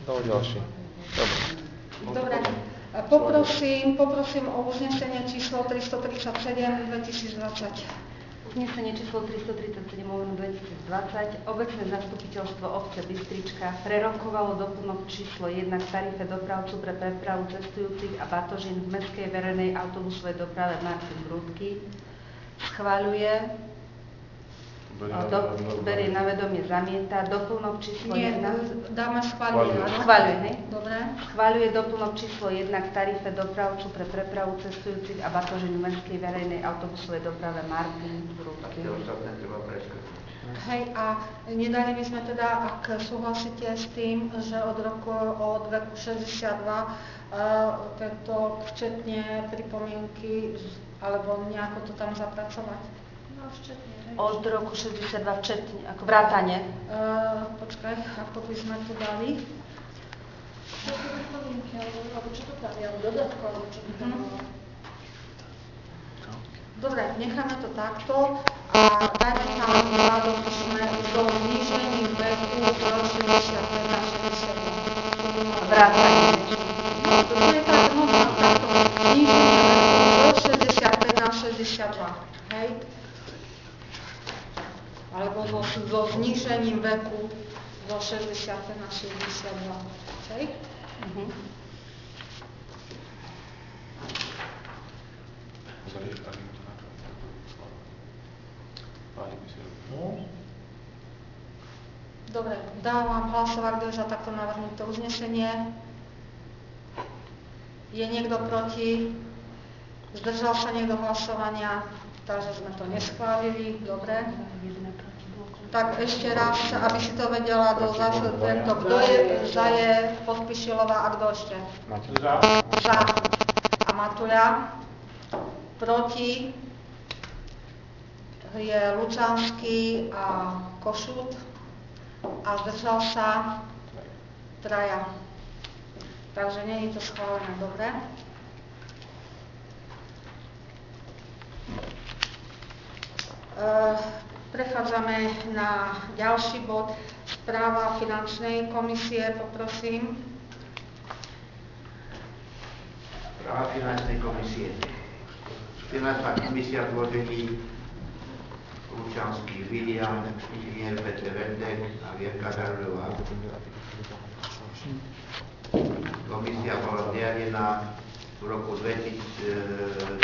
No, ďalší. Dobre. Poprosím o uznesenie číslo 337 2020. Uznesenie číslo 337/2020 Obecné zastupiteľstvo obce Bystrička prerokovalo doplnok číslo 1 k tarife dopravcu pre prepravu cestujúcich a batožín v mestskej verejnej autobusovej doprave Martin Brúdky. Schvaľuje, berie na vedomie, zamieta doplnok číslo 1. Dáme schvaľuje. Schvaľuje, hej? Dobre. Schvaľuje doplnok číslo 1 k tarife dopravcu pre prepravu cestujúcich a batožín v mestskej verejnej autobusovej doprave Martin Brúdky. Hej, a nedali by sme teda, ak súhlasíte s tým, že od veku 62 tento včetne pripomienky, alebo nejako to tam zapracovať? No, včetne. Od roku 62 včetne, ako vrátane. Počkaj, ako by sme to dali? Čo to pripomienky, alebo čo to tam je, alebo dodatko, alebo čo to tam bolo? Dobre, necháme to takto a dajme tam dopíšme do znížení veku z 65 na 62. Vrátane. No, to je tak, no takto, zníženie veku z 65 na 62, hej? Alebo so znížením veku zo 60 na 62, hej? Dobre, dávam hlasovať, kto je za takto navrhnuté uznesenie. Je niekto proti? Zdržal sa niekto hlasovania? Takže sme to neschválili. Dobre. Tak ešte raz, aby si to vedela tento, kto je za je Pospíšilová a kto ešte? Za. A Matuľa. Proti je Lučanský a Košút. A zdržal sa traja. Takže nie je to schválené, dobre? Prechádzame na ďalší bod. Správa finančnej komisie, poprosím. Správa finančnej komisie. Finančná komisia zložení Lučanský Viliam, inžinier Petr Vendek a Vierka Darudová. Komisia bola zriadená v roku 2018,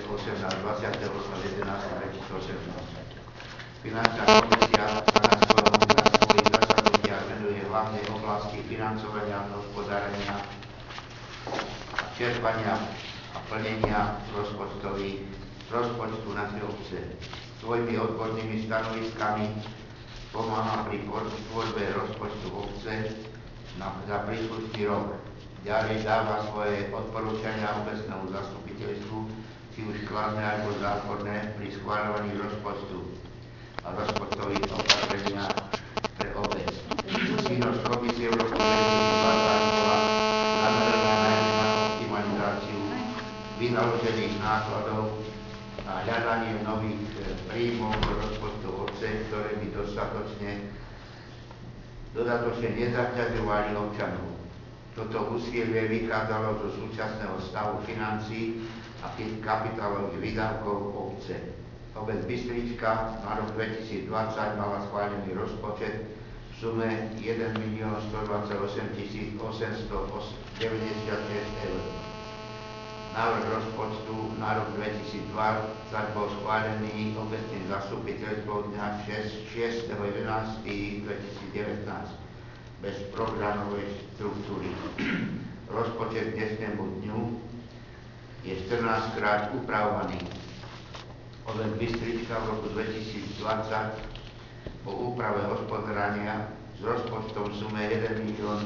28.11.2018. Finančná komisia sa na svojich zasadnutiach venuje hlavnej oblasti financovania, hospodárenia, čerpania a plnenia rozpočtu našej obce. Svojimi odbornými stanoviskami pomáha pri tvorbe rozpočtu obce za príslušný rok. Ďalej dáva svoje odporúčania obecnému zastupiteľstvu, či už kladné alebo zákonné, pri schváľovaní rozpočtu a rozpočtových opatrenia pre obec. Činnosť komisie v roku 2020 bola zameraná na optimalizáciu vynaložených nákladov a hľadanie nových príjmov do rozpočtu obce, ktoré by dodatočne nezaťažovali občanov. Toto úsilie vychádzalo zo súčasného stavu financií a kapitálových výdavkov obce. Obec Bystrička na rok 2020 mala schválený rozpočet v sume 1 128 896 eur. Návrh rozpočtu na rok 2020 bol schválený obecným zastupiteľstvom dňa 6.11.2019 bez programovej štruktúry. Rozpočet dnešnému dňu je 14 krát upravovaný. Obec Bystrička v roku 2020 po úprave hospodárenia s rozpočtom v sume 1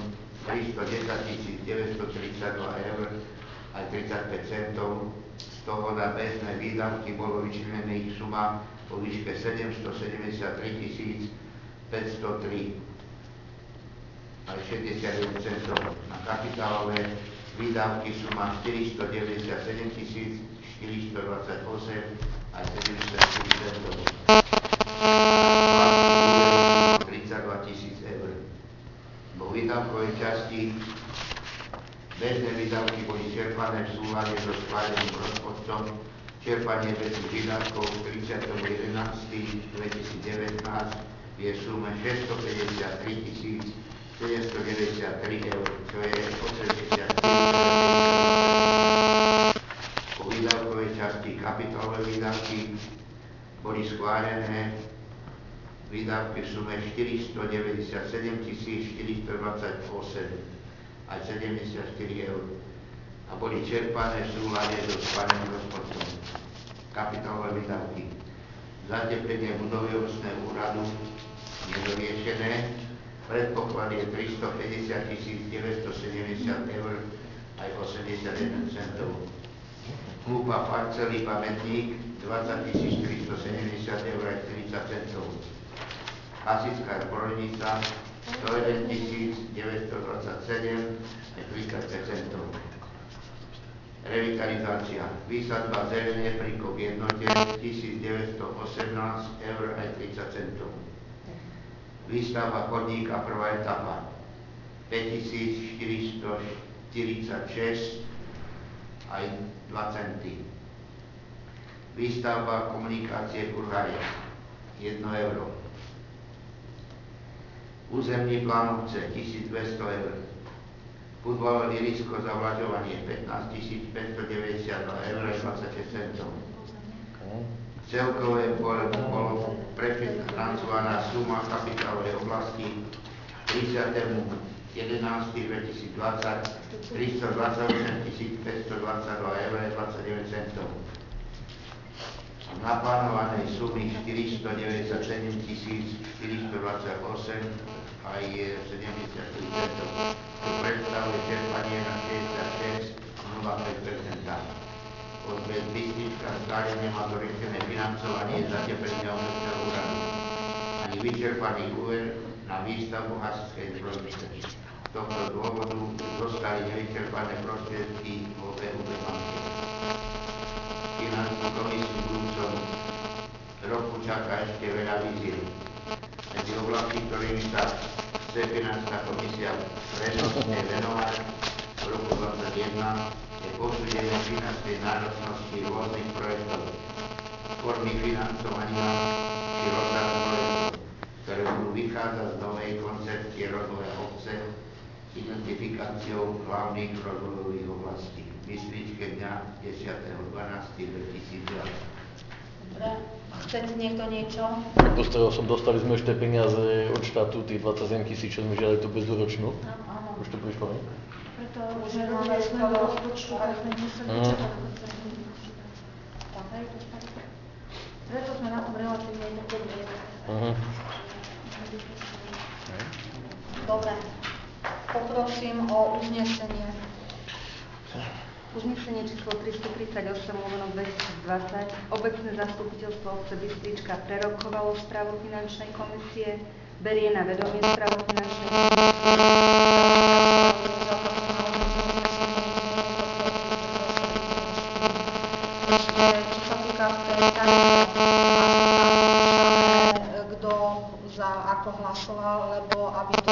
310 932 eur aj 35 centov, z toho na bežné výdavky bolo vyčlenených suma po výške 773 503 aj 61 centov. Na kapitálové výdavky suma 497 428 aj 74 centov. 32 000 eur. Vo výdavkovej časti bežné výdavky boli čerpané v súlade so schváleným rozpočtom. Čerpanie bežných výdavkov k 30.11.2019 je v sume 653 793 eur, čo je 84%. Po výdavkovej časti kapitálové výdavky boli schválené výdavky v sume 497 428 aj 74 eur a boli čerpané v súlade so schváleným rozpočtom. Kapitálové výdavky. Zateplenie budovy obecného úradu nedoriešené. Predpoklad je 350 970 eur aj 81 centov. Kúpa parcely pamätník 20 470 eur aj 30 centov. Hasická zbrojnica 101 927 aj 35 centov. Revitalizácia. Výsadba zelené pri KOK jednote 1918 eur aj 30 centov. Výstavba chodníka prvá etapa 5446 aj 2 centy. Výstavba komunikácie Kurhária 1 euro. Územný plán obce 1200 eur. Futbalové ihrisko zavlažovanie 15 592 eur 26 centov. Celkové bolo prefinancovaná suma kapitálovej oblasti 30.11.2020 328 522 eur 29 centov. Naplánovanej sumy 497 428 aj 74 centov. To predstavuje čerpanie na 66,05%. Odved Bystrička stále nemá doriešené financovanie zateplenia obecného úradu ani vyčerpaný úver na výstavbu hasičskej zbrojnice. Z tohto dôvodu zostali nevyčerpané prostriedky vo VUB banke. Finančnú komisiu budúcom roku čaká ešte veľa víziev. Medzi oblasti, ktorými sa chce finančná komisia prednostne venovať v roku 2021 je posúdenie finančnej náročnosti rôznych projektov, formy financovania či rozsah projektov, ktoré budú vychádzať z novej koncepcie rozvoja obce, identifikáciou hlavných rozvojových oblastí. Bystričke dňa 10.12.2020. Dobre. Chcete niekto niečo? Dostali sme ešte peniaze od štátu, tých 27 000, čo sme žiadali tú bezúročnú. Áno. Už to prišlo, ne? Preto už máme zmenu rozpočtu, ale sme museli čakať do konca rozpočtu. Preto sme na tom relatívne nepodobne. Dobre. Poprosím o uznesenie. Uznesenie číslo 338/2020 obecné zastupiteľstvo obce Bystrička prerokovalo správu finančnej komisie, berie na vedomie správu finančnej Čo sa týka tej kto za ako hlasoval, lebo aby to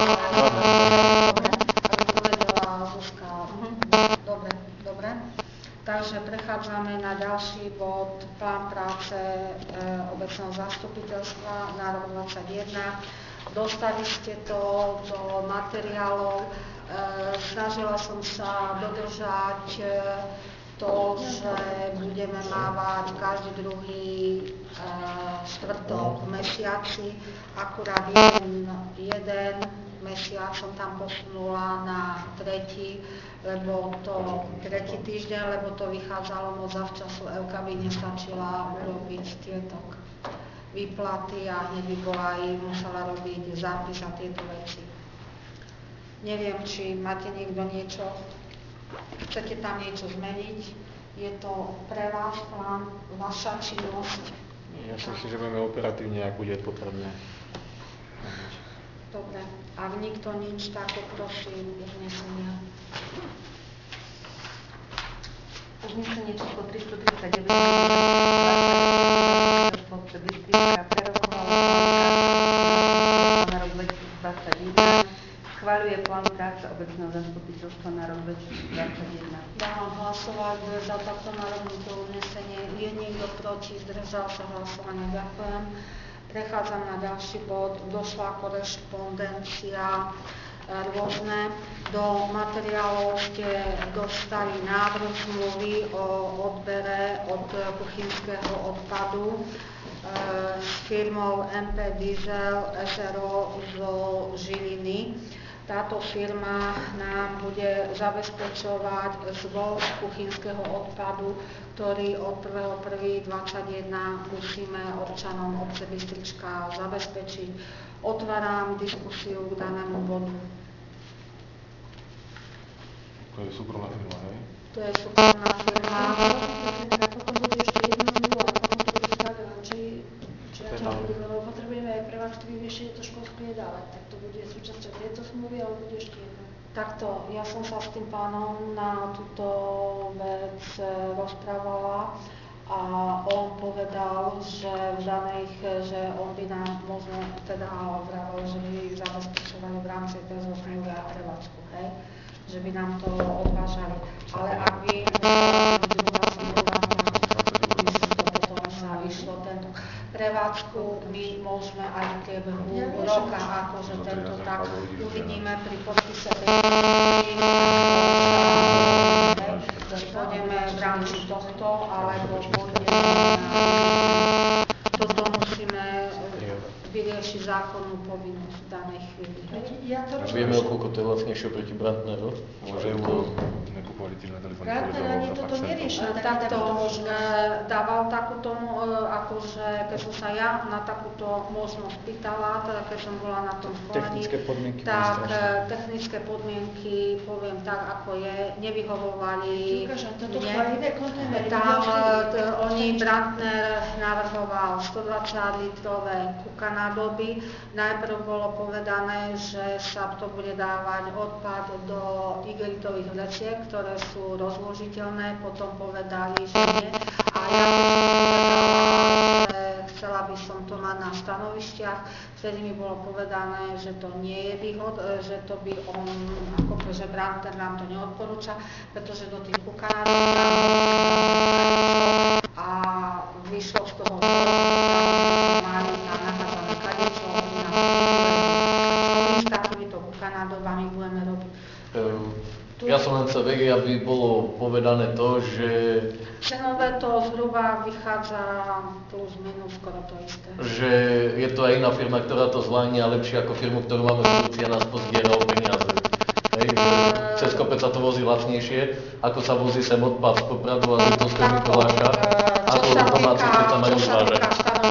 vedela Zuzka. Dobre. Takže prechádzame na ďalší bod, plán práce obecného zastupiteľstva na rok 2021. Dostali ste to do materiálov. Snažila som sa dodržať to, že budeme mávať každý druhý štvrtok v mesiaci. Akurát jeden mesiac som tam posunula na tretí, lebo to tretí týždeň, lebo to vychádzalo moc zavčasu. Elka by nestačila urobiť tieto výplaty a hneď by bola aj musela robiť zápis a tieto veci. Neviem, či máte niekto niečo, chcete tam niečo zmeniť. Je to pre vás plán, vaša činnosť. Ja si myslím, že budeme operatívne, ak bude potrebné. Dobre, ak nikto nič, tak poprosím uznesenia. Uznesenie číslo 339 obce Bystrička prerokovalo na rok 2021 schvaľuje plán práce obecného zastupiteľstva na rok 2021. Dávam hlasovať za takto navrhnuté uznesenie. Je niekto proti? Zdržal sa hlasovania? Ďakujem. Prechádzam na ďalší bod. Došla korešpondencia rôzne. Do materiálov ste dostali návrh zmluvy o odbere od kuchynského odpadu s firmou MP Diesel SRO zo Žiliny. Táto firma nám bude zabezpečovať zvoz kuchynského odpadu, ktorý od 1.1.21 musíme občanom obce Bystrička zabezpečiť. Otváram diskusiu k danému bodu. To je súkromná firma, hej? To je súkromná firma. A potom bude ešte jedna zmluva, a potom to bude stavená, či potrebujeme aj prevádzky vyriešenie to školské jedálne, tak to bude súčasťou tejto zmluvy, ale bude ešte jedna. Takto, ja som sa s tým pánom na túto vec rozprávala a on povedal, že on by nám možno teda vravel, že by zabezpečovali v rámci tejto zmluvy aj prevádzku, hej? Že by nám to odvážali. Ale ak by druhá zmluva, potom sa išlo tento prevádzku, my môžeme aj v priebehu roka, akože tento tak uvidíme pri podpise či pôjdeme v rámci tohto, alebo pôjdeme na toto musíme vyriešiť zákonnú povinnosť v danej chvíli. Vieme, o koľko to je lacnejšie proti Brandneru? Môže nekupovali tým na telefónne. Brandner ani toto nerieši. Takto dával takúto, akože keď som sa ja na takúto možnosť pýtala, teda keď som bola na tom školení, tak technické podmienky, poviem tak, ako je, nevyhovovali mne. Tam oni, Brandner navrhoval 120 litrové kukanádoby. Najprv bolo povedané, že sa to bude dávať odpad do igelitových vreciek, ktoré sú rozložiteľné, potom povedali, že nie. A ja keď som povedala, že chcela by som to mať na stanovišťach, vtedy mi bolo povedané, že to nie je výhod, že to by on, že Brandner nám to neodporúča, pretože do tých kukanádov a vyšlo z toho, mali na nachádzané kadečo, s takýmito kukanádovami budeme robiť. Ja som len chcel vedieť, aby bolo povedané to, že... Cenové to zhruba vychádza plus minus skoro to isté. Že je to aj iná firma, ktorá to zvládne a lepšie ako firmu, ktorú máme v Lucia, nás pozbiera o peniaze. Hej, cez kopec sa to vozí lacnejšie, ako sa vozí sem odpad z Popradu a z Doského Mikuláša, ako domáci, keď sa majú zvážať.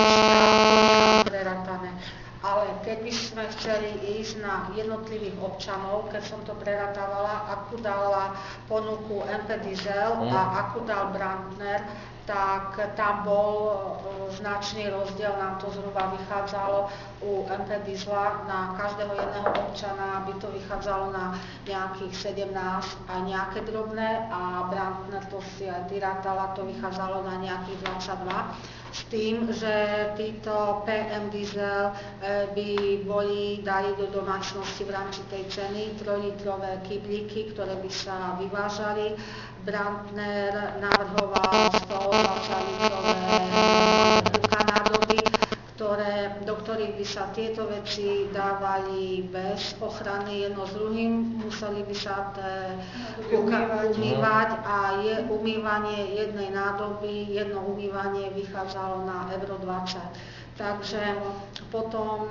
Ale keď by sme chceli ísť na jednotlivých občanov, keď som to preratávala, akú dala ponuku MP Diesel a akú dal Brandner, tak tam bol značný rozdiel, nám to zhruba vychádzalo u MP Diesela na každého jedného občana, by to vychádzalo na nejakých 17 a nejaké drobné a Brandner to si aj vyrátala, to vychádzalo na nejakých 22. S tým, že títo PM Diesel by dali do domácnosti v rámci tej ceny 3-litrové kyblíky, ktoré by sa vyvážali. Brandner navrhoval 120-litrové kukanádoby, do ktorých by sa tieto veci dávali bez ochrany jedno s druhým, museli by sa umývať a umývanie jednej nádoby, jedno umývanie vychádzalo na euro 20. Takže potom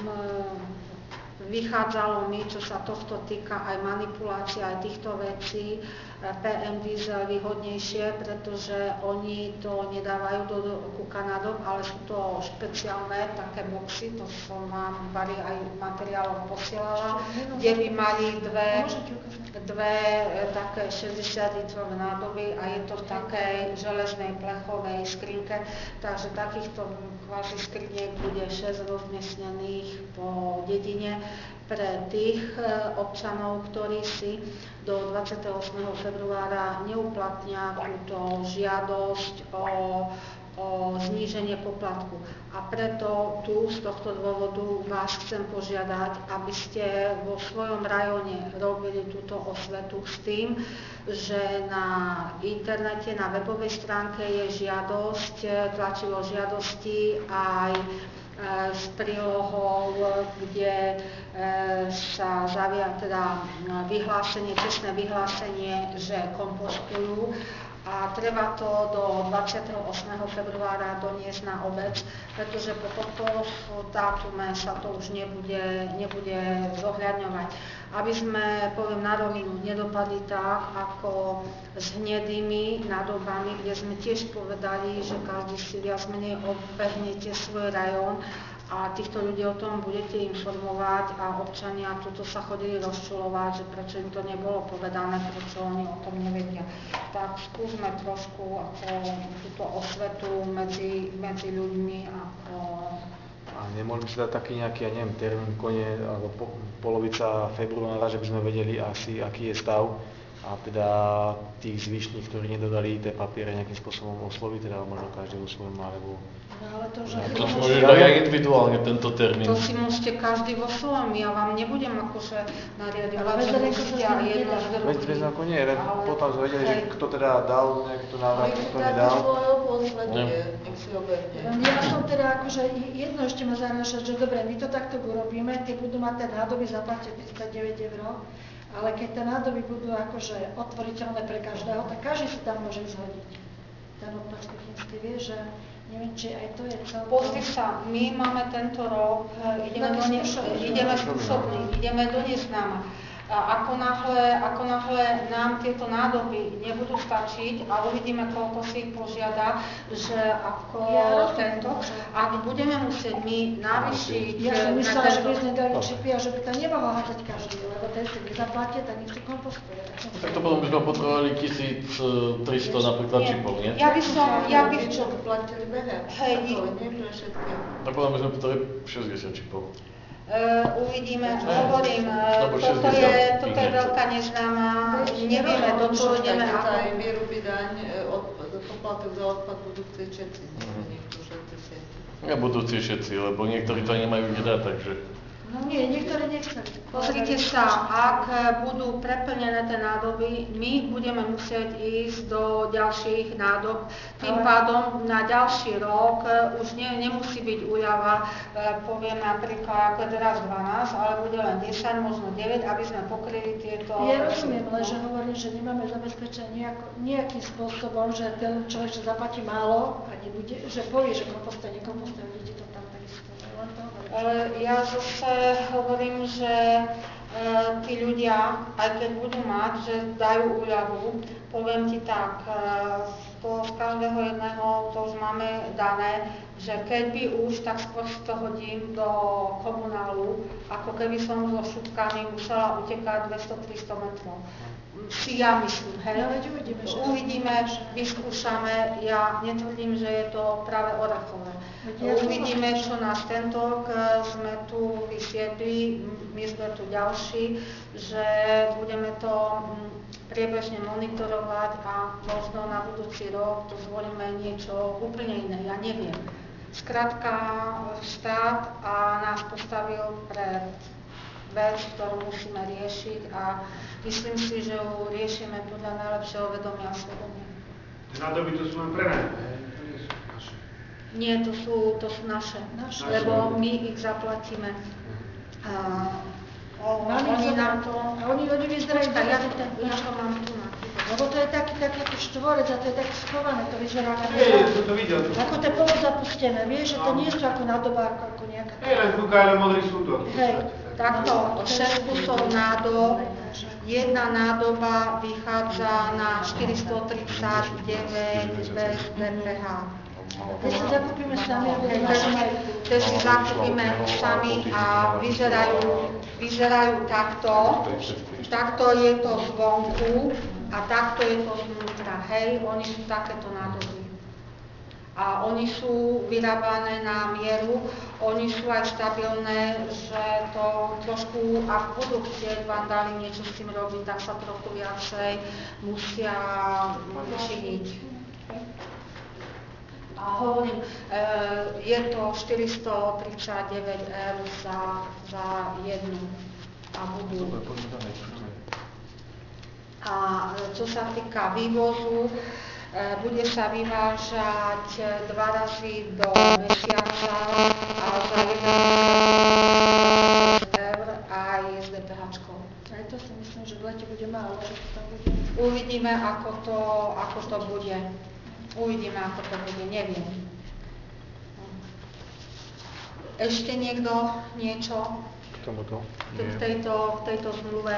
vychádzalo mi, čo sa tohto týka, aj manipulácia, aj týchto vecí, PM Diesel výhodnejšie, pretože oni to nedávajú do kukanádob, ale sú to špeciálne také boxy, to som vám Bari aj v materiáloch posielala, kde by mali dve také 60-litrové nádoby a je to v takej železnej plechovej skrinke, takže takýchto kvázi skriniek bude 6 rozmiestnených po dedine pre tých občanov, ktorí si do 28. februára neuplatnia túto žiadosť o o zníženie poplatku. A preto tu z tohto dôvodu vás chcem požiadať, aby ste vo svojom rajóne robili túto osvetu s tým, že na internete, na webovej stránke je žiadosť, tlačivo žiadosti aj s prílohou, kde sa zavia teda vyhlásenie, čestné vyhlásenie, že kompostujú. A treba to do 28. februára doniesť na obec, pretože po tomto dátume sa to už nebude zohľadňovať. Aby sme, poviem na rovinu, nedopadli tak, ako s hnedými nádobami, kde sme tiež povedali, že každý si viac menej obehnete svoj rajón a týchto ľudí o tom budete informovať a občania tuto sa chodili rozčulovať, že prečo im to nebolo povedané, prečo oni o tom nevedia. Tak skúsme trošku ako túto osvetu medzi ľuďmi ako... A nemôžeme si dať taký nejaký, ja neviem, termín koniec alebo polovica februára, že by sme vedeli asi, aký je stav a teda tých zvyšných, ktorí nedodali tie papiere nejakým spôsobom osloviť, teda možno každý vo svojom alebo... No ale to, že... To môže dať aj individuálne tento termín. To si môžete každý vo svojom, ja vám nebudem akože nariadovať, že musíte jedno z druhých. Veď ako nie, len potom sme vedeli, že kto teda dal nejaký návrh, kto nedal. Nech si obehne. Ja som teda akože, jedno ešte ma zaujíma, že dobre, my to takto urobíme, keď budú mať tie nádoby, zaplatia 39 €, ale keď tie nádoby budú akože otvoriteľné pre každého, tak každý si tam môže zhodiť. Ten odpad kuchynský vie, že neviem, či aj to je celkom... Pozri sa, my máme tento rok, ideme skúšobný, ideme do neznáma. Ako náhle nám tieto nádoby nebudú stačiť a uvidíme, koľko si ich požiada, že ako tento, ak budeme musieť my navýšiť... Ja som myslela, že by sme dali čipy a že by to nemohol hádzať každý, lebo ten si nezaplatia, tak nech si kompostuje. Tak to potom by sme potrebovali 1300 napríklad čipov, nie? Ja by som... Čo platili behať? Hej, nie pre všetkých. Tak potom by sme potrebovali 60 čipov. Uvidíme, hovorím, toto je veľká neznáma, nevieme, do čoho ideme. Aj výroby daň, poplatok za odpad budú chcieť všetci, niektorí všetci. Nebudú všetci, lebo niektorí to nemajú kde dať, takže... No nie, niektorí nechceli. Pozrite sa, ak budú preplnené tie nádoby, my budeme musieť ísť do ďalších nádob. Tým pádom na ďalší rok už nemusí byť úľava, poviem napríklad ako teraz 12, ale bude len 10, možno 9, aby sme pokryli tieto... Ja rozumiem, ale že hovorím, že nemáme zabezpečené nejakým spôsobom, že ten človek, že zaplatí málo a nebude, že povie, že kompostuje, nekompostuje, vidíte to tam takisto. Ja zase hovorím, že tí ľudia, aj keď budú mať, že dajú úľavu, poviem ti tak, z každého jedného to už máme dané, že keď by už, tak skôr si to hodím do komunálu, ako keby som so šupkami musela utekať 200-300 metrov. Si ja myslím, hej. Uvidíme, vyskúšame, ja netvrdím, že je to práve orechové. Uvidíme, čo nás tento rok sme tu vysiedli, my sme tu ďalší, že budeme to priebežne monitorovať a možno na budúci rok to zvolíme niečo úplne iné, ja neviem. Skrátka, štát nás postavil pred vec, ktorú musíme riešiť a myslím si, že ju riešime podľa najlepšieho vedomia a svedomia. Nádoby to sú len prenajaté. Nie, to sú naše, lebo my ich zaplatíme. Oni nám to... A oni vyzerajú... Ja to mám tu na. Lebo to je taký ako štvorec a to je tak schované, to vyzerá ako... Som to videl. Ako to je polozapustené, vieš, že to nie sú ako nádoba, ako nejaká... Len kúkaj, len modrý sútok. Hej, takto 6 kusov nádob, jedna nádoba vychádza na 439 bez DPH. Keď si zakúpime sami, Keď si zakúpime sami a vyzerajú takto, takto je to zvonku a takto je to zvnútra, hej, oni sú takéto nádoby. A oni sú vyrábané na mieru, oni sú aj stabilné, že to trošku, ak budú chcieť vandáli niečo s tým robiť, tak sa trochu viacej musia činiť. A hovorím, je to 439 eur za jednu. A budú. A čo sa týka vývozu, bude sa vyvážať 2 razy do mesiaca a za jeden eur aj s DPH-čkou. Aj to si myslím, že v lete bude málo, že to tam bude. Uvidíme, ako to bude. Uvidíme, ako to bude, neviem. Ešte niekto niečo K tomuto? v tejto zmluve?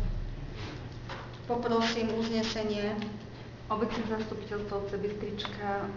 Poprosím uznesenie. Obecné zastupiteľstvo obce Bystrička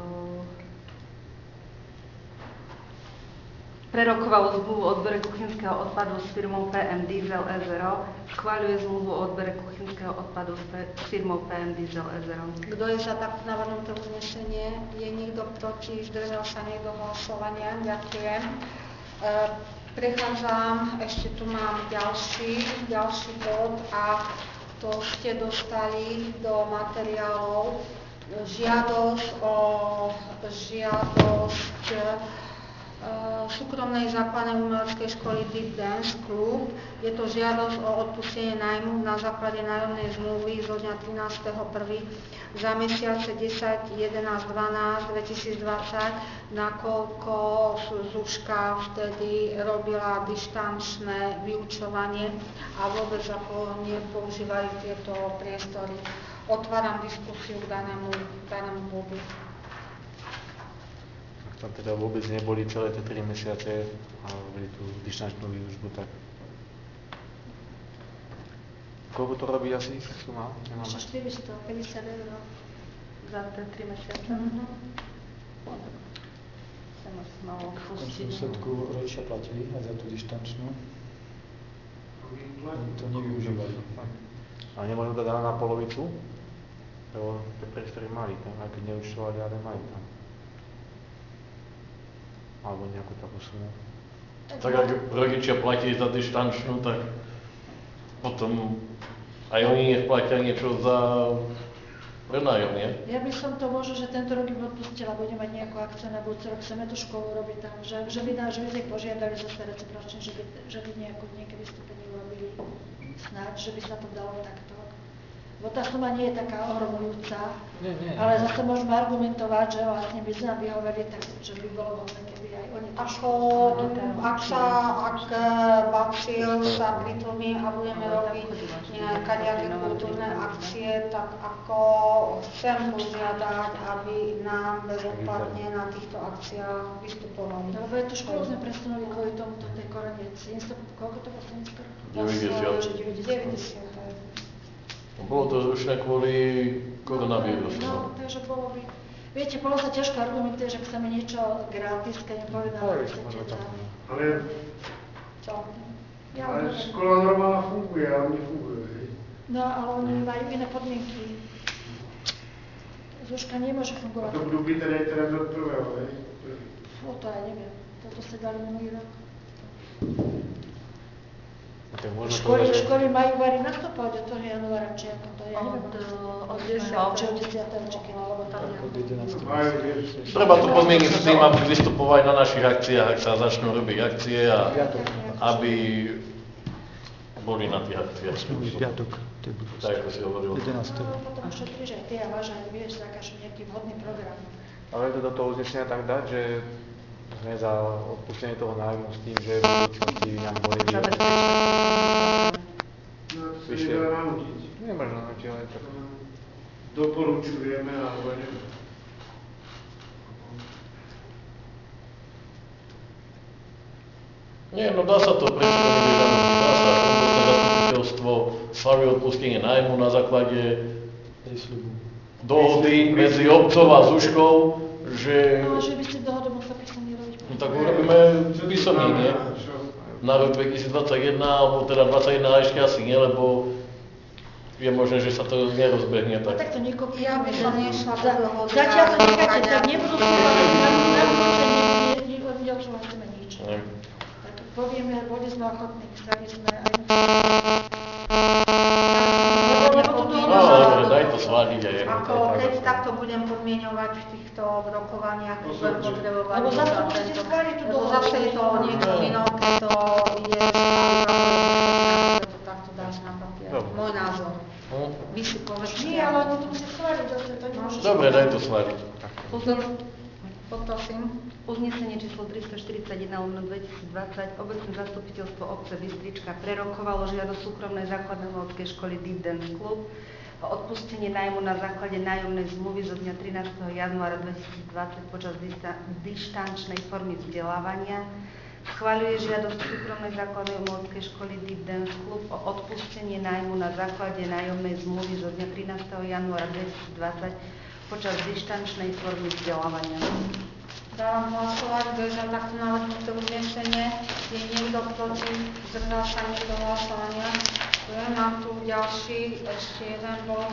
prerokovalo zmluvu o odbere kuchynského odpadu s firmou PM Diesel E0, schváľuje zmluvu o odbere kuchynského odpadu s firmou PM Diesel E0. Kto je za takto navrhnuté uznesenie? Je niekto proti? Zdržal sa niekto hlasovania? Ďakujem. Prechádzam, ešte tu mám ďalší bod a to ste dostali do materiálov žiadosť súkromnej základnej umeleckej školy Deep Dance Club. Je to žiadosť o odpustenie nájmu na základe nájomnej zmluvy zo dňa 13.1. za mesiace 10, 11, 12, 2020, nakoľko Zuzka vtedy robila dištančné vyučovanie a vôbec ako nepoužívali tieto priestory. Otváram diskusiu k danému bodu. Tam teda vôbec neboli celé tie 3 mesiace a robili tú dištančnú výučbu, tak... Koľko to robí asi suma? Nemáme. 450 eur. Za tie 3 mesiace? Sem asi malo V pustiť. dôsledku rodičia platili aj za tú dištančnú. Oni to nevyužívali. A nemôžu to dať na polovicu? Lebo tie priestory mali tam, aj keď neúčtovali, ale majú tam. Alebo nejakú takú sumu. Tak ak rodičia platí za dištančnú, tak potom aj oni nech platia niečo za prenájom, nie? Ja by som to možno, že tento rok im odpustila, bude mať nejakú akciu na budúci rok, chceme tú školu robiť tam, že by nás ich požiadali zase recipročne, že by nejaké vystúpenie urobili snáď, že by sa to dalo takto. Bo tá suma nie je taká ohromujúca, ale zase môžeme argumentovať, že vlastne by sme vyhovorili, tak že by bolo vhodné, keby aj oni to ak bacil sa pritomí a budeme robiť nejaké kultúrne akcie, tak ako chcem požiadať, aby nám bezodplatne na týchto akciách vystupovali. Lebo je tú školu sme presunuli kvôli tomuto tej korone. Koľko to bolo 90. Bolo to zrušené kvôli koronavírusu. No, takže bolo by... Viete, bolo sa ťažko argumentuje, že chceme niečo gratis, keď nepovedala, že chcete za... Ale škola normálna funguje, ale nefunguje, hej? No, ale oni majú iné podmienky. Zuzka nemôže fungovať. A to budú byť teda aj teraz od prvého, hej? No, to ja neviem. Toto sa dali minulý rok. Školy majú vari nastupovať od toho januára, či ako to, ja neviem, od 10. či keď, alebo tam Treba tu podmieniť s tým, aby vystupovali na našich akciách, ak sa začnú robiť akcie a aby boli na tých akciách. Piatok, to je budúci. Tak, ako si hovoril. 11. Potom šetríš aj ty a vážaj, vieš, zakážu nejaký vhodný program. Ale je to do toho uznesenia tak dať, že sme za odpustenie toho nájmu s tým, že v budúcnosti nám boli No, to sa nedá nanútiť. Nemôžno nanútiť, ale tak... Doporučujeme, alebo neviem. Nie, no dá sa to, prečo to nebude nanútiť? Dá sa, obecné zastupiteľstvo schvaľuje odpustenie nájmu na základe dohody medzi obcov a Zuzkou, že... No, že by si dohodu musel písomne robiť. No tak urobíme písomne, nie? Na rok 2021, alebo teda 2021 ešte asi nie, lebo je možné, že sa to nerozbehne No tak. tak to niekoho... Ja by som nešla do dohody. Zatiaľ to necháte, tak nebudú súhlasiť, na budúce neodsúhlasíme nič. Tak povieme, boli sme ochotní, chceli sme aj... No, dobre, daj to schváliť. svariť aj. Keď takto budem podmieňovať v týchto rokovaniach, budem potrebovať... Lebo zase musíte schváliť tú dohodu. Zase je to niečo iné, keď to ide stále, to takto dáš na papier. Môj názor. Vy si povedzte. Nie, ale oni to musia schváliť zase, to nemôžeš... Dobre, daj to svariť. Poprosím. Uznesenie číslo 341/2020 obecné zastupiteľstvo obce Bystrička prerokovalo žiadosť súkromnej základnoškolskej školy Deep Dance Club o odpustenie nájmu na základe nájomnej zmluvy zo dňa 13. januára 2020 počas dištančnej formy vzdelávania. Schvaľuje žiadosť súkromnej základnej umeleckej školy Deep Dance Club o odpustenie nájmu na základe nájomnej zmluvy zo dňa 13. januára 2020 počas dištančnej formy vzdelávania. Dávam hlasovať, kto je za takto navrhnuté uznesenie. Je niekto proti? Zdržal sa niekto hlasovania? Mám tu ďalší, ešte jeden bod.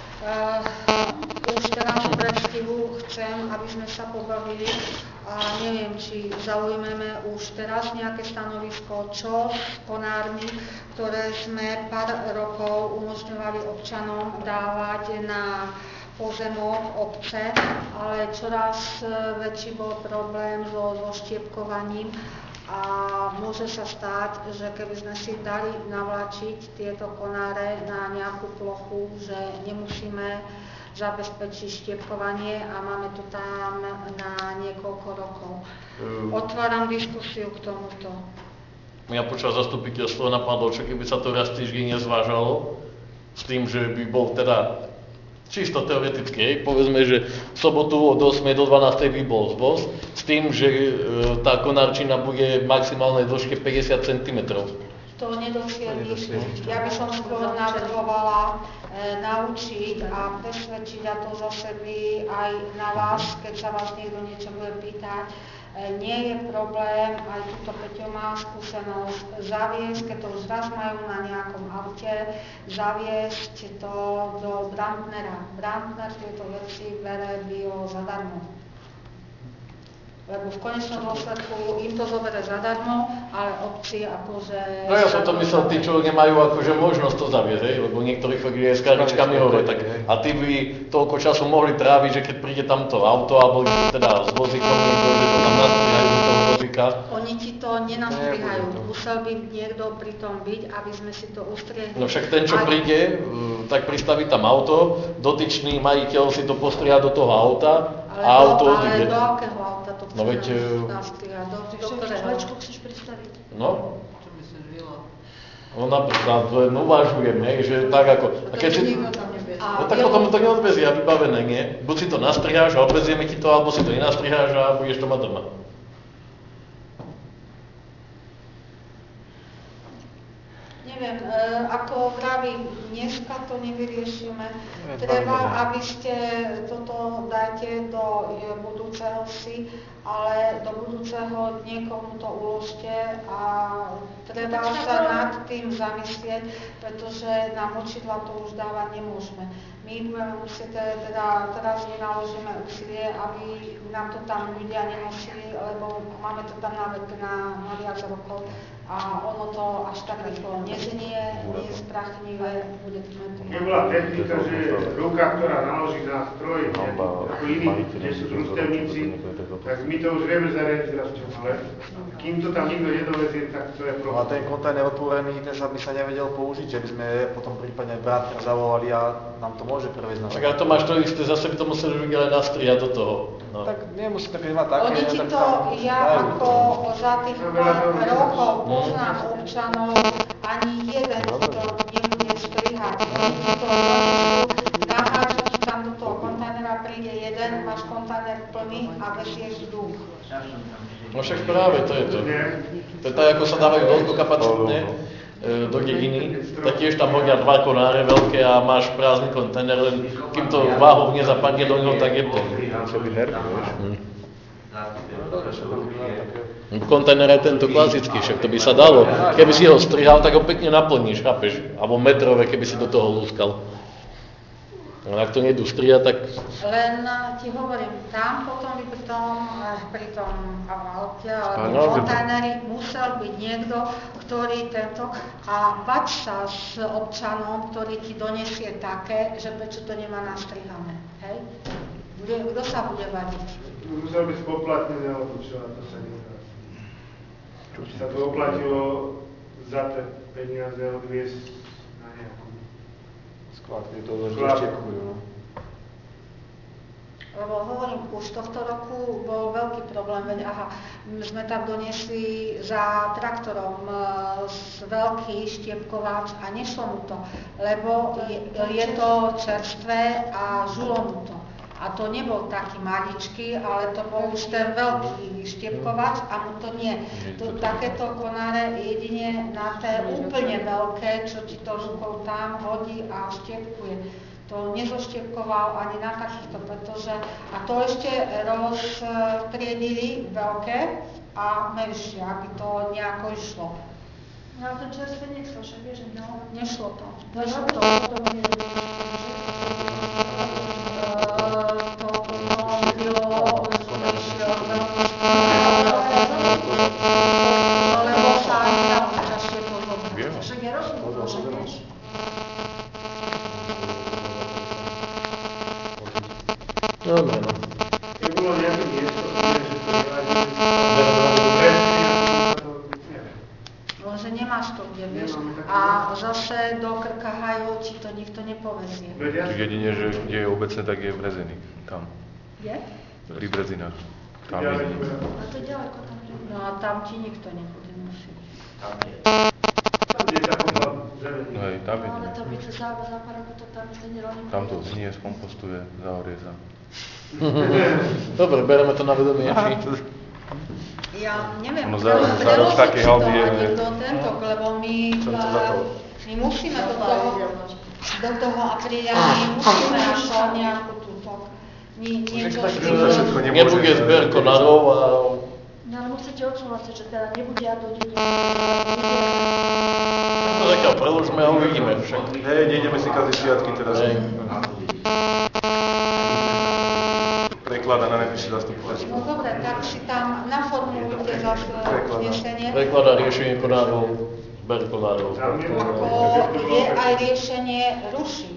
Už teraz v predstihu chcem, aby sme sa pobavili a neviem, či zaujmeme už teraz nejaké stanovisko, čo s konármi, ktoré sme pár rokov umožňovali občanom dávať na pozemok obce, ale čoraz väčší bol problém so štiepkovaním a môže sa stať, že keby sme si dali navlačiť tieto konáre na nejakú plochu, že nemusíme zabezpečiť štiepkovanie a máme to tam na niekoľko rokov. Otváram diskusiu k tomuto. Mňa počas zastupiteľstva napadlo, čo keby sa to raz týždeň nezvážalo, s tým, že by bol teda čisto teoreticky, povedzme, že v sobotu od 8 do 12 by bol zvoz, s tým, že tá konárčina bude v maximálnej dĺžke 50 cm. To nedosielí. Ja by som skôr navrhovala naučiť a presvedčiť, a to zase by aj na vás, keď sa vás niekto niečo bude pýtať, nie je problém, aj túto Peťo má skúsenosť, zaviesť, keď to už raz majú na nejakom aute, zaviesť to do Brandnera. Brandner tieto veci bere bio zadarmo. Lebo v konečnom dôsledku im to zoberie zadarmo, ale obci akože... No ja som to myslel, tí, čo nemajú akože možnosť to zaviesť, lebo niektorí chodili aj s karničkami hore, tak a tí by toľko času mohli tráviť, že keď príde tamto auto, alebo teda s vozíkom, že to tam nastrihajú do toho vozíka. Oni ti to nenastrihajú, musel by niekto pri tom byť, aby sme si to ustriehli. No však ten, čo príde, tak pristaví tam auto, dotyčný majiteľ si to postriha do toho auta a auto odíde. Ale do akého auta to No veď... nastrihať? Do ktorého? Vlečku chceš pristaviť? No. Čo myslíš, vila? No napríklad, uvažujem, že tak ako... A keď si... No tak potom to neodvezie a vybavené, nie? Buď si to nastriháš a odvezieme ti to, alebo si to nenastriháš a budeš to mať doma. Neviem, ako vravím, dneska to nevyriešime. Treba, aby ste toto dajte do budúceho si, ale do budúceho niekomu to uložte a treba sa nad tým zamyslieť, pretože na močidla to už dávať nemôžeme. My budeme musieť, teda teraz vynaložíme úsilie, aby nám to tam ľudia nenosili, lebo máme to tam na viac rokov. A ono to až tak rýchlo neznie, nie je sprachnivé, bude to Nebola technika, že ruka, ktorá naloží na stroj, ako iní, kde sú družstevníci, tak my to už vieme zariadiť raz, ale kým to tam nikto nedovezie, tak to je problém. No a ten kontajner otvorený, ten sa by sa nevedel použiť, že by sme potom prípadne Brandner zavolali a nám to môže previesť na... Tak a to máš to isté, zase by to museli ľudia ale nastrihať do toho. No. Tak nemusí to, keď má také... Oni ti to, ja ako za tých pár rokov poznám občanov, ani jeden ti to nebude strihať. Oni ti to nahážu ti tam do toho kontajnera, príde jeden, máš kontajner plný a vezieš duch. No však práve, to je to. To je tak, ako sa dávajú veľkokapacitné do dediny, tak tiež tam hodia 2 konáre veľké a máš prázdny kontajner, len kým to váhou nezapadne do neho, tak je to. Kontajner je tento klasický, však to by sa dalo. Keby si ho strihal, tak ho pekne naplníš, chápeš? Alebo metrové, keby si do toho lúskal. Ak to nejdú stria, tak... Len ti hovorím, tam potom by pri tom aute alebo kontajneri musel byť niekto, ktorý tento... A baď sa s občanom, ktorý ti donesie také, že prečo to nemá nastrihané. Hej? Kto sa bude vadiť? Musel byť spoplatnený, alebo čo, a to sa nedá. Sa to oplatilo za tie peniaze odviesť na nejakú Skladky to štepkujú, no. Lebo hovorím, už tohto roku bol veľký problém, veď sme tam doniesli za traktorom veľký štiepkovač a nešlo mu to, lebo je to čerstvé a žulo mu to. A to nebol taký maličký, ale to bol už ten veľký štiepkovač a mu to nie. Takéto konáre jedine na té úplne veľké, čo ti to rukou tam hodí a štiepkuje. To nezoštiepkoval ani na takýchto, pretože... A to ešte roztriedili veľké a menšie, aby to nejako išlo. No ale ten čerstvý nechcel, však vieš, že Nešlo to. Dobre, no. Keď bolo nejaké miesto, že to Lenže nemáš to kde, vieš. A zase do Krkahajú ti to nikto nepovezie. Jedine, že kde je obecné, tak je Brezeník. Tam. Je? Pri Brezinách. Tam A to je ďaleko tam. No a tam ti nikto nebude nosiť. Hej, tam je. Ale to by sa záparaku, to tam sa nerolí. Tam to znie, skompostuje, zahorie sa. Dobre, bereme to na vedomie, či? Ja neviem, Ono za rok také haldy je... lebo my musíme do toho apríla, my musíme ako nejakú túto, niečo s tým. Nebude zber konárov a... No ale musíte odsúhlasiť, že teda nebude a dojde do... No taká, preložme a uvidíme však. Hej, nejdeme si kaziť sviatky teraz. Preklada na najvyššie zastupovateľstvo. No dobre, tak si tam naformulujte zase uznesenie. Preklada riešenie konárov, zber konárov. Ako je aj riešenie ruší.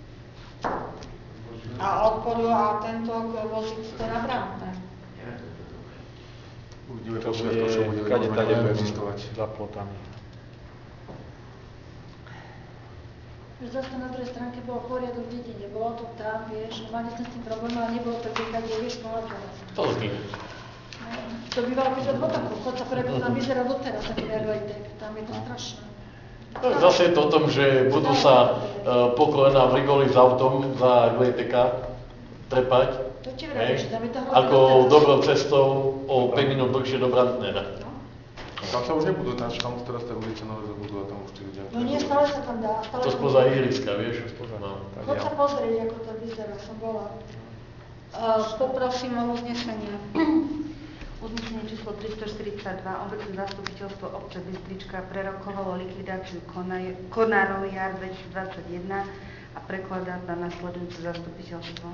A odporu a tento voziť to na bránkne. Uvidíme To to všetko, čo bude kade tade normálne bude existovať. za plotami. Zase na druhej stránke bolo poriadok v dedine, bolo to tam, vieš, mali sme s tým problém, ale nebolo to kde, vieš, pohľad teraz. To znie. To bývalo keď od vodaku, chod sa preko tam vyzerá doteraz, ako jak Lejtek, tam je to strašné. Zase je to o tom, že budú sa po kolená v rigoli s autom za Glejteka trepať. To ti vrajím, že tam je to hrozné Ako doteraz. dobrou cestou o 5 minút dlhšie do Brantnera. Tam sa už nebudú, tam teraz tie ulice nové zabudú a tam už tí ľudia... No nie, stále sa tam dá. Stále To spoza ihriska, vieš? No. Chod sa pozrieť, ako to vyzerá, som bola. Poprosím o uznesenie. Uznesenie číslo 342. Obecné zastupiteľstvo obce Bystrička prerokovalo likvidáciu konárov jar 2021 a prekladá na nasledujúce zastupiteľstvo.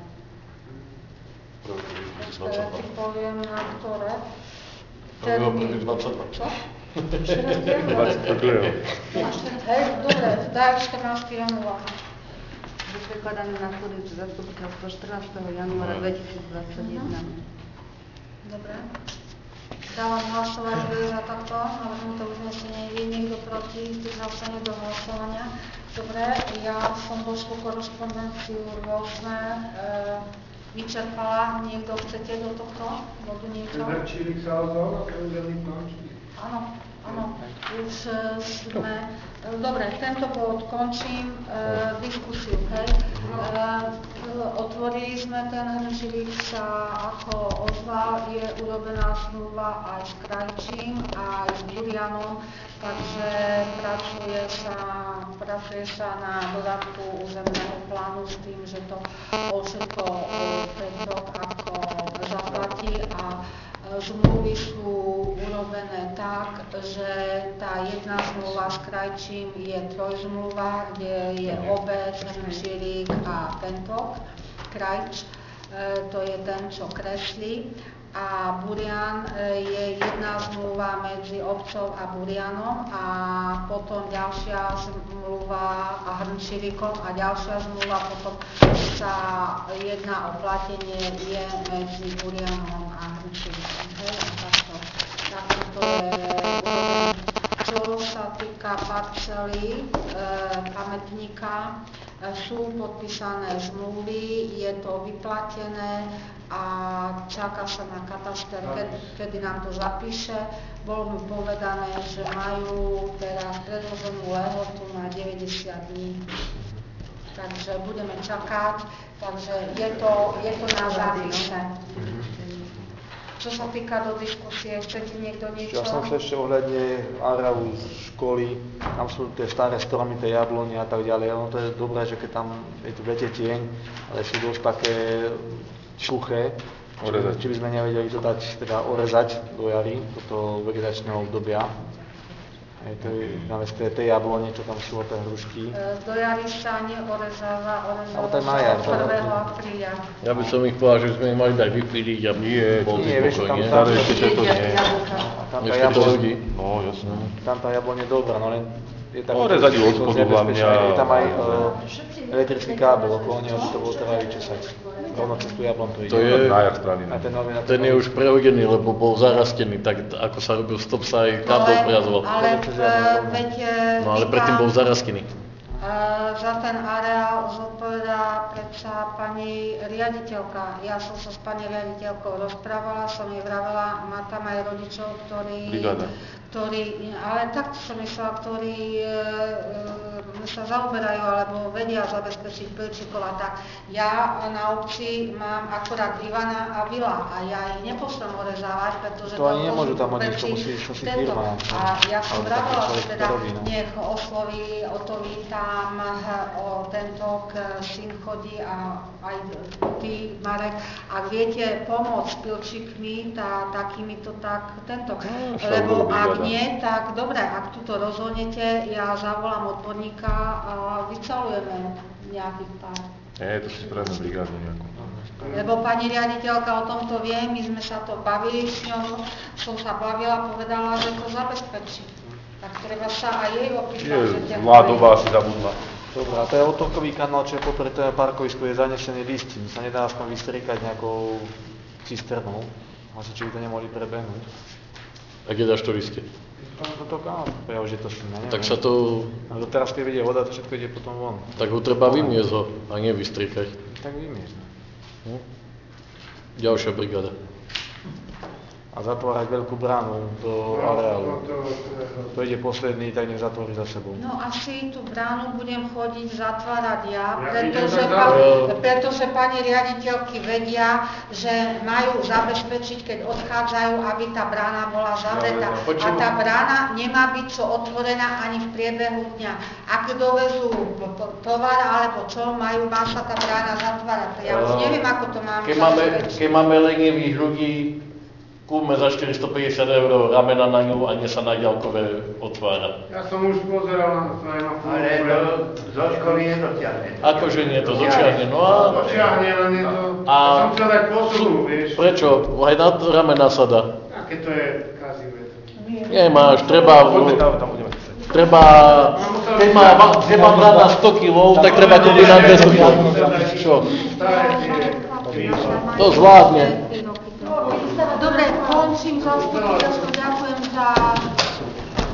Ja ti poviem, na ktoré. Prvý 22. Čo? 22. Hej, dobre, daj 14. januára. Je prekladané na nasledujúce zastupiteľstvo 14. januára 2021. Dobre. Dávam hlasovať za takto, navrhnuté uznesenie. Je niekto proti, zdržal sa niekto hlasovania. Dobre, ja som došlo korešpondenciu rôzne vyčerpala. Niekto chcete do tohto bodu niečo? Verčílik sa ozval na preúzemný plán? Áno, áno. Už sme... Dobre, tento bod končím. Diskusiu, hej. Otvorili sme ten Hrnčík sa ako ozval. Je urobená zmluva aj s Krajčím, aj s Burianom, takže pracuje sa na dodatku územného plánu s tým, že to všetko tento rok ako zaplatí a Zmluvy sú urobené tak, že tá jedna zmluva s krajčím je trojzmluva, kde je obec, Hrnčírik a tento krajč, to je ten, čo kreslí. A Burian je jedna zmluva medzi obcov a Burianom a potom ďalšia zmluva a Hrnčírikom a ďalšia zmluva potom sa jedná o platenie je medzi Burianom a Hrnčírikom. Takto to je urobené. Čo sa týka parcely pamätníka, sú podpísané zmluvy, je to vyplatené a čaká sa na kataster, kedy nám to zapíše. Bolo mi povedané, že majú teraz predĺženú lehotu na 90 dní. Takže budeme čakať, takže je to na zápise. Čo sa týka do diskusie, chcete niekto niečo? Ja som sa ešte ohľadne areálu školy, tam sú tie staré stromy, tie jablony a tak ďalej. Ono to je dobré, že keď tam je tu viete tieň, ale sú dosť také suché. Či by sme nevedeli to dať, teda orezať do jary, toto vegetačného obdobia. To je tie jablone, čo tam sú, tie hrušky. Do jary sa neorezáva, Ale to je na jar. 1. apríla. Ja by som ich povedal, že sme ich mali dať vypíliť a bol si spokojne. Staré ešte tieto nie. Ešte to hodí. No, jasné. Tam tá jablon je dobrá, no len je tam... Orezať ju od spodu hlavne. Je tam aj elektrický kábel, okolo neho to bolo treba vyčesať. Rovno cez tú jablon to ide. To je, na jar strávený. ten je už prehodený, lebo bol zarastený, tak ako sa robil stop, sa aj kábel prejazoval. No ale predtým bol zarastený. Za ten areál zodpovedá predsa pani riaditeľka. Ja som sa s pani riaditeľkou rozprávala, som jej vravela, má tam aj rodičov, ktorí, ale takto som myslela, ktorí sa zaoberajú alebo vedia zabezpečiť pilčíkov a tak. Ja na obci mám akorát Ivana a Vila a ja ich nepošlem orezávať, pretože to ani nemôžu tam odniesť, to musí si firma. A ja som vravela, že teda nech osloví, o to vítam, o tento syn chodí a aj ty, Marek, ak viete pomôcť s pilčíkmi, takýmito, tak tento. Lebo ak nie, tak dobre, ak tuto rozhodnete, ja zavolám odborníka a vycalujeme nejakých pár. Nie, to si spravíme brigádu nejakú. Lebo pani riaditeľka o tomto vie, my sme sa to bavili s ňou, som sa bavila, povedala, že to zabezpečí. Tak treba sa aj jej opýtať, že zlá doba asi zabudla. Dobre, a to je otokový kanál, čo je popri tom parkovisku, je zanesený listín, sa nedá aspoň vystriekať nejakou cisternou, asi či by to nemohli prebehnúť. A kde dáš to liste? Toto kanál, ja už je to s tým, neviem. Tak sa to... A teraz, keď ide voda, to všetko ide potom von. Tak ho treba vymiesť ho a nevystriekať. Tak vymiesť. Ďalšia brigáda. A zatvárať veľkú bránu do areálu. To ide posledný, tak nech zatvorí za sebou. No asi tú bránu budem chodiť zatvárať ja, pretože pani riaditeľky vedia, že majú zabezpečiť, keď odchádzajú, aby tá brána bola zavretá. A tá brána nemá byť čo otvorená ani v priebehu dňa. Ak dovezú tovar alebo čo, má sa tá brána zatvárať. Ja už neviem, ako to máme zabezpečiť. Keď máme lenivých ľudí, kúpme za 450 € ramena na ňu a nie sa na ďalkové otvára. Ja som už pozeral na to aj na fúru. Ale to zo školy nedotiahne. Akože nie, to dočiahne. No a... Dočiahne, len je to... Ja som chcel dať posunu, vieš. Prečo? Aj na ramena sa dá. A keď to je kazivé. Nemáš, treba... Keď má brana 100 kg, tak treba kúpiť na 200 kg. Čo? To zvládne. Dobre, končím zastupiteľstvo, ďakujem za